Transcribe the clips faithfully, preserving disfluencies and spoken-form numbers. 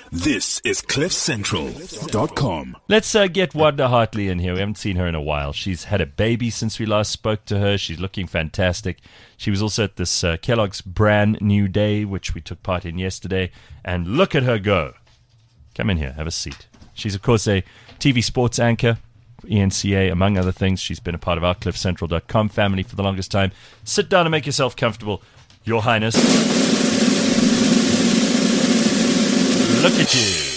This is cliff central dot com. Let's uh, get Wanda Hartley in here. We haven't seen her in a while. She's had a baby since we last spoke to her. She's looking fantastic. She was also at this uh, Kellogg's brand new day, which we took part in yesterday. And look at her go. Come in here. Have a seat. She's, of course, a T V sports anchor for E N C A, among other things. She's been a part of our cliff central dot com family for the longest time. Sit down and make yourself comfortable, Your Highness. Look at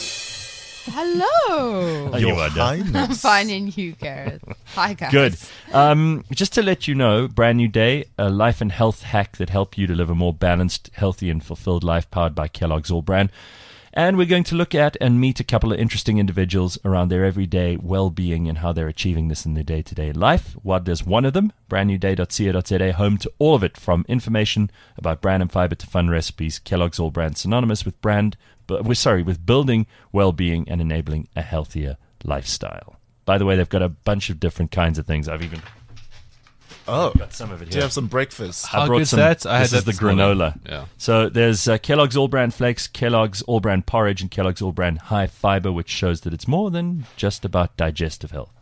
you. Hello. How you are, Dad? I'm fine, and you, Gareth? Hi, guys. Good. Um, just to let you know, brand new day, a life and health hack that help you to live a more balanced, healthy, and fulfilled life, powered by Kellogg's All Brand. And we're going to look at and meet a couple of interesting individuals around their everyday well-being and how they're achieving this in their day-to-day life. What does one of them? brand new day dot co dot za, home to all of it, from information about brand and fiber to fun recipes. Kellogg's All Brand, synonymous with brand, but we're sorry, with building well-being and enabling a healthier lifestyle. By the way, they've got a bunch of different kinds of things. I've even Oh, got some of it here. Do you have some breakfast? I How brought good's some. that? I had this is that the this morning. granola. Yeah. So there's uh, Kellogg's All Brand Flakes, Kellogg's All Brand Porridge, and Kellogg's All Brand High Fiber, which shows that it's more than just about digestive health.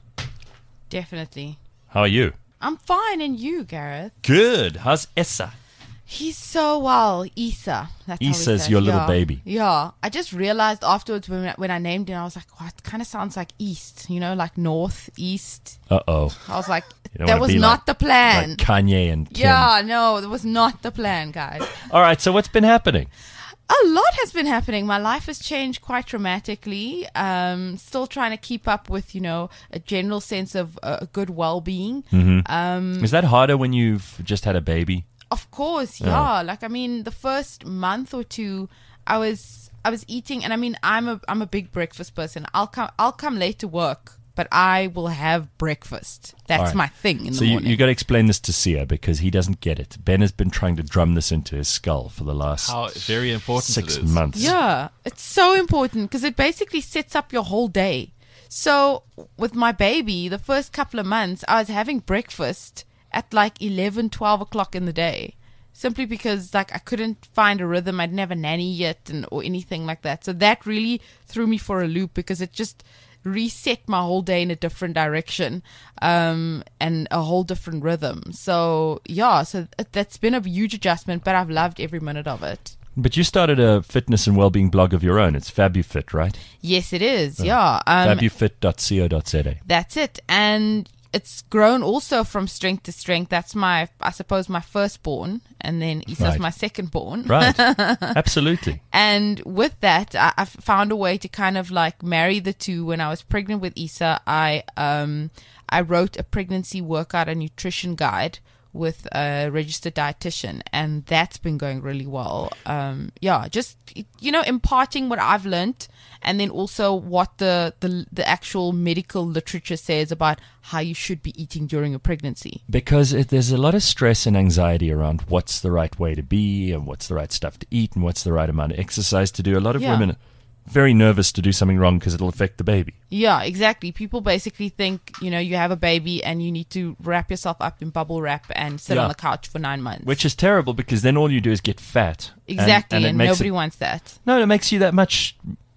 Definitely. How are you? I'm fine, and you, Gareth? Good. How's Essa? He's so well. Issa. That's how we Issa's say it. your little Yeah. baby. Yeah. I just realized afterwards when, when I named him, I was like, "What? It kind of sounds like east, you know, like north, east." Uh-oh. I was like, You don't that wanna was be not like- the plan. Like Kanye and Kim. Yeah, no, that was not the plan, guys. All right, so what's been happening? A lot has been happening. My life has changed quite dramatically. Um, still trying to keep up with, you know, a general sense of uh, good well-being. Mm-hmm. Um, Is that harder when you've just had a baby? Of course, yeah. Like, I mean, the first month or two, I was I was eating, and I mean, I'm a I'm a big breakfast person. I'll come I'll come late to work, but I will have breakfast. That's All right. my thing in So the you, morning. you got to explain this to Sia, because he doesn't get it. Ben has been trying to drum this into his skull for the last How very important six it is. months. Yeah, it's so important because it basically sets up your whole day. So with my baby, the first couple of months, I was having breakfast at like eleven, twelve o'clock in the day, simply because like I couldn't find a rhythm. I'd never nanny yet and or anything like that. So that really threw me for a loop, because it just reset my whole day in a different direction, um, and a whole different rhythm. So yeah, so that's been a huge adjustment, but I've loved every minute of it. But you started a fitness and well-being blog of your own. It's FabuFit, right? Yes, it is. Yeah. Um, fabufit dot co dot za. That's it. And it's grown also from strength to strength. That's my, I suppose, my firstborn. And then Issa's Right. my secondborn. Right. Absolutely. And with that, I, I found a way to kind of like marry the two. When I was pregnant with Issa, I, um, I wrote a pregnancy workout and nutrition guide with a registered dietitian, and that's been going really well. Um, yeah, just, you know, imparting what I've learned, and then also what the, the the actual medical literature says about how you should be eating during a pregnancy. Because it, there's a lot of stress and anxiety around what's the right way to be, and what's the right stuff to eat, and what's the right amount of exercise to do. A lot of Yeah. women are very nervous to do something wrong because it'll affect the baby. Yeah, exactly. People basically think, you know, you have a baby and you need to wrap yourself up in bubble wrap and sit Yeah. on the couch for nine months. Which is terrible, because then all you do is get fat. And- exactly, and, it makes nobody it, wants that. No, it makes you that much.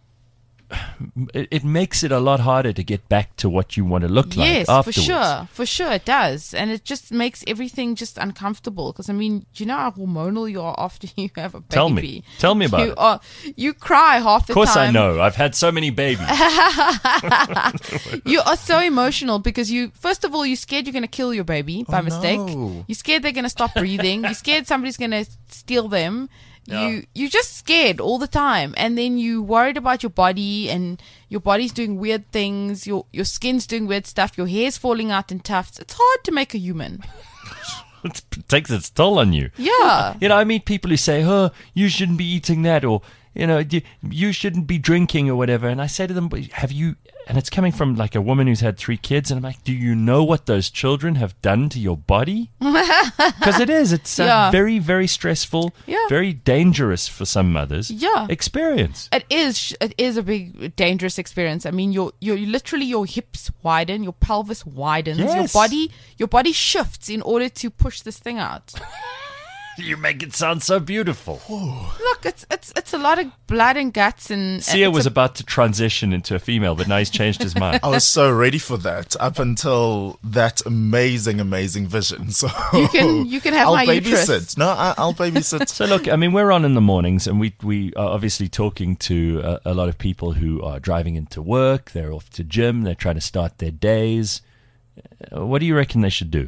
It, it makes it a lot harder to get back to what you want to look like Yes, for afterwards. sure, for sure it does, and it just makes everything just uncomfortable. Because I mean, do you know how hormonal you are after you have a baby? Tell me. Tell me about you it. Are, you cry half the Of course time. I know. I've had so many babies. You are so emotional because you, first of all, you're scared you're going to kill your baby by Oh, mistake. no. You're scared they're going to stop breathing. You're scared somebody's going to steal them. Yeah. You you're just scared all the time, and then you worried about your body, and your body's doing weird things. Your your skin's doing weird stuff. Your hair's falling out in tufts. It's hard to make a human. It takes its toll on you. Yeah. You know, I meet people who say, oh, you shouldn't be eating that, or, you know, you, you shouldn't be drinking or whatever. And I say to them, "But have you, and it's coming from like a woman who's had three kids. And I'm like, do you know what those children have done to your body? Because it is. It's a Yeah. very, very stressful, Yeah. very dangerous for some mothers Yeah. experience. It is. It is a big, dangerous experience. I mean, your, your, literally your hips widen, your pelvis widens, your Yes. body, your body shifts in order to push this thing out. You make it sound so beautiful. Look, it's it's it's a lot of blood and guts, and Sia it's was a, about to transition into a female, but now he's changed his mind. I was so ready for that up until that amazing, amazing vision. So You can- you can have I'll my uterus. babysit. No, I, I'll babysit. So look, I mean, we're on in the mornings, and we we are obviously talking to a, a lot of people who are driving into work. They're off to gym. They're trying to start their days. Uh, What do you reckon they should do?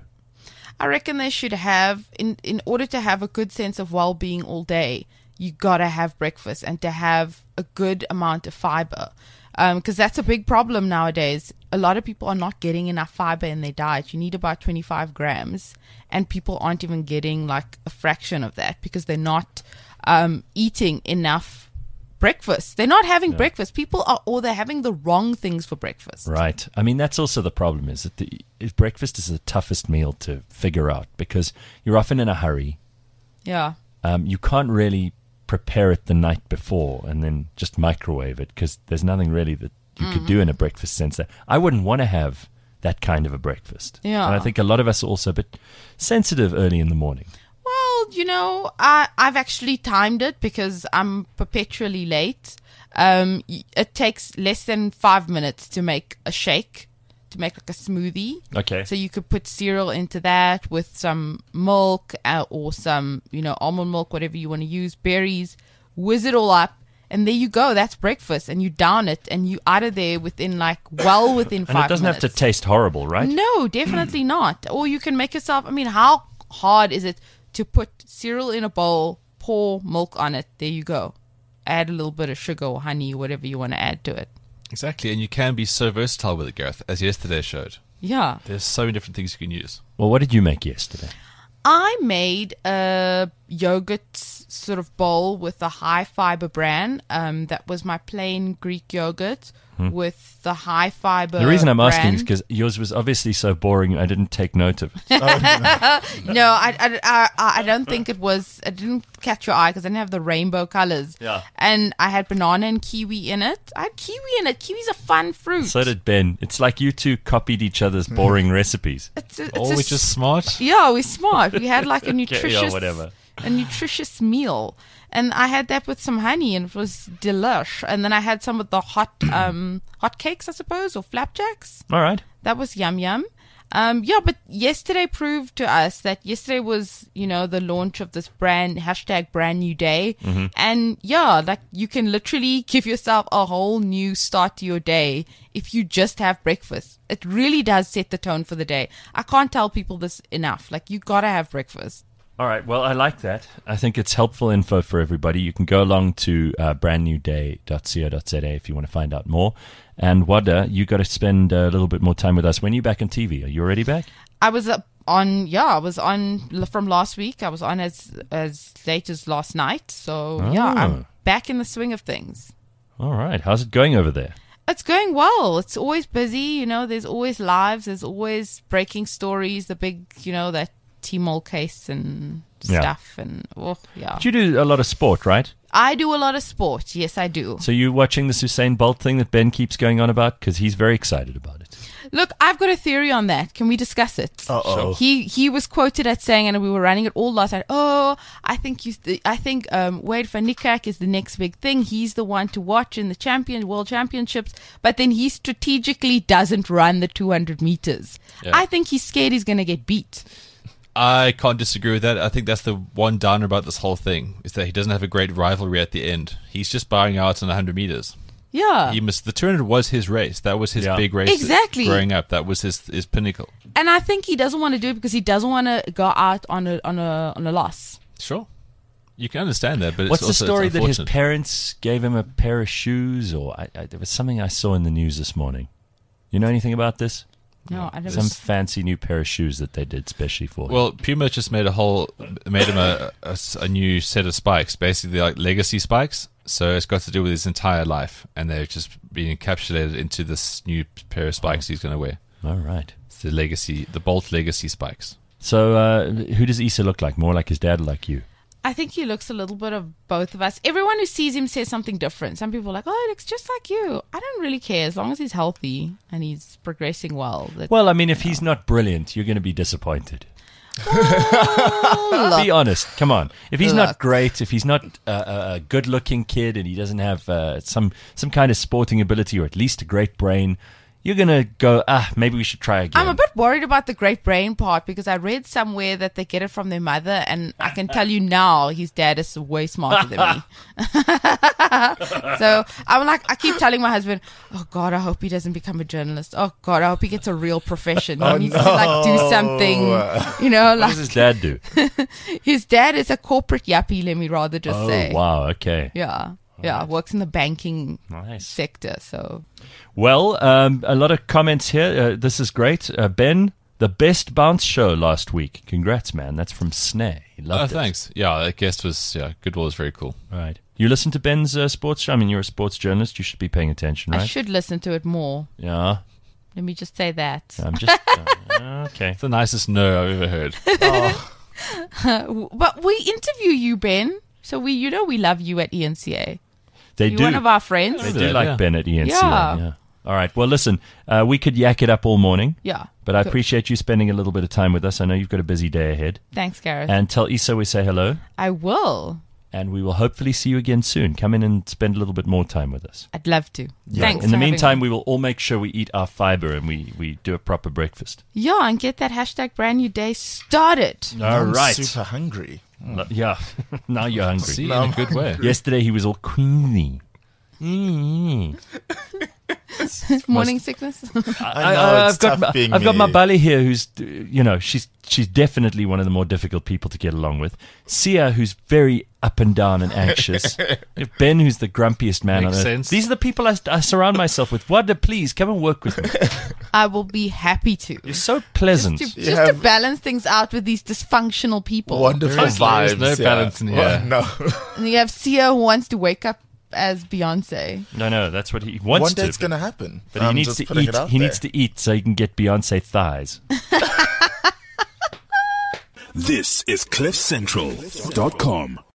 I reckon they should have, in in order to have a good sense of well-being all day, you gotta have breakfast and to have a good amount of fiber, because that's a big problem nowadays. A lot of people are not getting enough fiber in their diet. You need about twenty-five grams, and people aren't even getting like a fraction of that because they're not um, eating enough breakfast. They're not having breakfast. People are, or they're having the wrong things for breakfast. Right. I mean, that's also the problem, is that the if breakfast is the toughest meal to figure out because you're often in a hurry. Yeah. Um, you can't really prepare it the night before and then just microwave it because there's nothing really that you could do in a breakfast sense. That I wouldn't want to have that kind of a breakfast. Yeah. And I think a lot of us are also a bit sensitive early in the morning. Well, you know, I, I've actually timed it because I'm perpetually late. Um, y- it takes less than five minutes to make a shake, to make like a smoothie. Okay. So you could put cereal into that with some milk uh, or some, you know, almond milk, whatever you want to use, berries, whiz it all up. And there you go. That's breakfast. And you down it and you out of there within like, well within five And it doesn't minutes. have to taste horrible, right? No, definitely not. Or you can make yourself, I mean, how hard is it to put cereal in a bowl, pour milk on it? There you go. Add a little bit of sugar or honey, whatever you want to add to it. Exactly, and you can be so versatile with it, Gareth, as yesterday showed. Yeah. There's so many different things you can use. Well, what did you make yesterday? I made a yogurt sort of bowl with a high fiber bran. Um, that was my plain Greek yogurt with the high fiber. The reason I'm asking is bran. because yours was obviously so boring, I didn't take note of it. No, I, I, I, I don't think it was. It didn't catch your eye because I didn't have the rainbow colors. Yeah. And I had banana and kiwi in it. I had kiwi in it. Kiwi's a fun fruit. So did Ben. It's like you two copied each other's boring recipes. It's a, it's Or a we're s- just smart. Yeah, we're smart. We had like a Okay, nutritious, yeah, whatever. a nutritious meal, and I had that with some honey, and it was delish. And then I had some of the hot, um, hot cakes, I suppose, or flapjacks. All right. That was yum yum. Um, yeah, but yesterday proved to us that yesterday was, you know, the launch of this brand hashtag brand new day. Mm-hmm. And yeah, like you can literally give yourself a whole new start to your day if you just have breakfast. It really does set the tone for the day. I can't tell people this enough. Like you gotta have breakfast. All right. Well, I like that. I think it's helpful info for everybody. You can go along to uh, brand new day dot co dot za if you want to find out more. And Wada, you got to spend a little bit more time with us. When are you back on T V? Are you already back? I was up on, yeah, I was on l- from last week. I was on as as late as last night. So yeah, Oh. I'm back in the swing of things. All right. How's it going over there? It's going well. It's always busy, you know, there's always lives, there's always breaking stories, the big, you know, that T-Mall case and Yeah. stuff. And, oh, yeah. But you do a lot of sport, right? I do a lot of sport. Yes, I do. So you watching this Usain Bolt thing that Ben keeps going on about? Because he's very excited about it. Look, I've got a theory on that. Can we discuss it? Uh-oh. He he was quoted as saying, and we were running it all last night. Oh, I think you. Th- I think um, Wade van Niekerk is the next big thing. He's the one to watch in the champion world championships. But then he strategically doesn't run the two hundred meters. Yeah. I think he's scared he's going to get beat. I can't disagree with that. I think that's the one downer about this whole thing, is that he doesn't have a great rivalry at the end. He's just bowing out on one hundred meters. Yeah. He missed, the two hundred was his race. That was his Yeah. big race. Exactly. Growing up, that was his his pinnacle. And I think he doesn't want to do it because he doesn't want to go out on a on a on a loss. Sure. You can understand that, but What's it's the also, story it's that his unfortunate. parents gave him a pair of shoes? Or I, I, there was something I saw in the news this morning. You know anything about this? No, I don't. Some fancy new pair of shoes that they did specially for him. Well, Puma just made a whole, made him a, a s- a new set of spikes, basically like legacy spikes. So it's got to do with his entire life, and they've just been encapsulated into this new pair of spikes he's going to wear. All right. It's the legacy, the Bolt legacy spikes. So uh, who does Issa look like? More like his dad or like you? I think he looks a little bit of both of us. Everyone who sees him says something different. Some people are like, oh, he looks just like you. I don't really care as long as he's healthy and he's progressing well. That, Well, I mean, if he's not brilliant, you're going to be disappointed. Be honest. Come on. If he's not Look. great, if he's not uh, a, a good-looking kid, and he doesn't have uh, some some kind of sporting ability, or at least a great brain, you're gonna go, ah, maybe we should try again. I'm a bit worried about the great brain part because I read somewhere that they get it from their mother, and I can tell you now his dad is way smarter than me. So I'm like, I keep telling my husband, oh God, I hope he doesn't become a journalist. Oh God, I hope he gets a real profession. He Oh, needs to like do no. something, you know, What like does his dad do? his dad is a corporate yuppie, let me rather just Oh, say. wow. Okay. Yeah. Yeah. Works in the banking Nice. sector. So Well, um, a lot of comments here. Uh, this is great. Uh, Ben, the best bounce show last week. Congrats, man. That's from Sneh. He Oh, loved it. thanks. Yeah, that guest was yeah, Goodwill was very cool. Right. You listen to Ben's uh, sports show? I mean, you're a sports journalist. You should be paying attention, I right? should listen to it more. Yeah. Let me just say that. I'm just... uh, okay. It's the nicest no I've ever heard. But we interview you, Ben. So we, you know, we love you at E N C A. They You're do. one of our friends. They Yeah, do like yeah. Ben at E N C A. Yeah. Yeah. All right. Well, listen, uh, we could yak it up all morning, Yeah. but I Good. appreciate you spending a little bit of time with us. I know you've got a busy day ahead. Thanks, Gareth. And tell Issa we say hello, I will. and we will hopefully see you again soon. Come in and spend a little bit more time with us. I'd love to. Thanks. In the for having meantime, me. we will all make sure we eat our fiber and we, we do a proper breakfast. Yeah, and get that hashtag brand new day started. All I'm right. super hungry. Lo- Yeah. Now you're hungry. See, in a good way. Yesterday he was all queasy. Mm. Morning sickness. I know, it's I've got tough my, being I've got me. my Bali here, who's uh, you know she's she's definitely one of the more difficult people to get along with. Sia, who's very up and down and anxious. Ben, who's the grumpiest man Makes on earth. sense. These are the people I, I surround myself with. Wanda, please come and work with me. I will be happy to. You're so pleasant. Just, to, You just to have- balance things out with these dysfunctional people. Wonderful There is- there vibes. is no yeah. balance in here. Well, no. And you have Sia who wants to wake up as Beyonce. No, no, that's what he wants One to. day it's going to happen. but he I'm needs just to putting eat. it out He there. needs to eat so he can get Beyonce thighs. This is cliff central dot com.